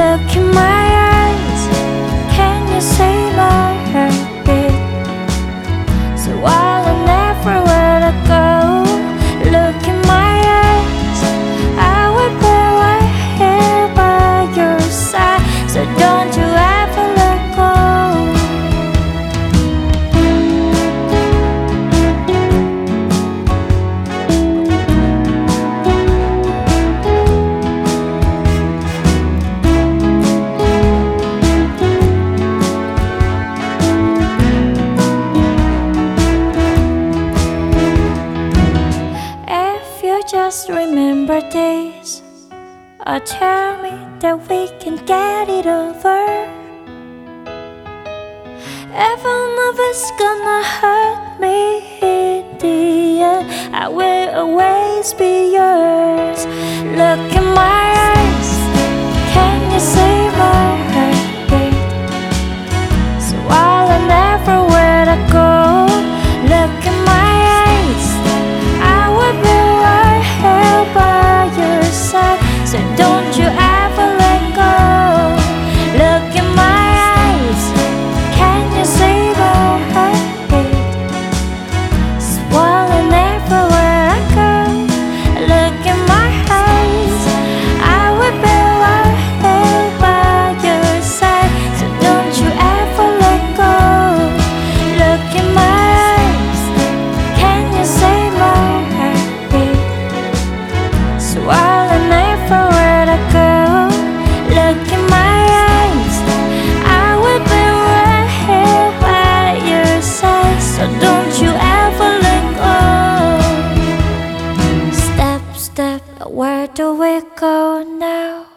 Look in my eyes, can you see my heartbeat? So I'll never let it go. Look in my eyes, I will be right here by your side. So don't you ever let go. Just remember this, or tell me that we can get it over. Even if it's gonna hurt me in the end, I will always be yours. Look in my eyes, can you see my heartbeat? So I'll never let it go. Look in my eyes, I will be right here by your side. So don't you ever let go. Look in my eyes, can you see my heartbeat? So I'll never let it go. Look in my eyes, I will be right here by your side. So don't you ever let go. Look in my eyes, can you see my heartbeat? So I'll never let it go. Look in my eyes, I will be right here by your side. So don't you ever let go. Step, step, where do we go now?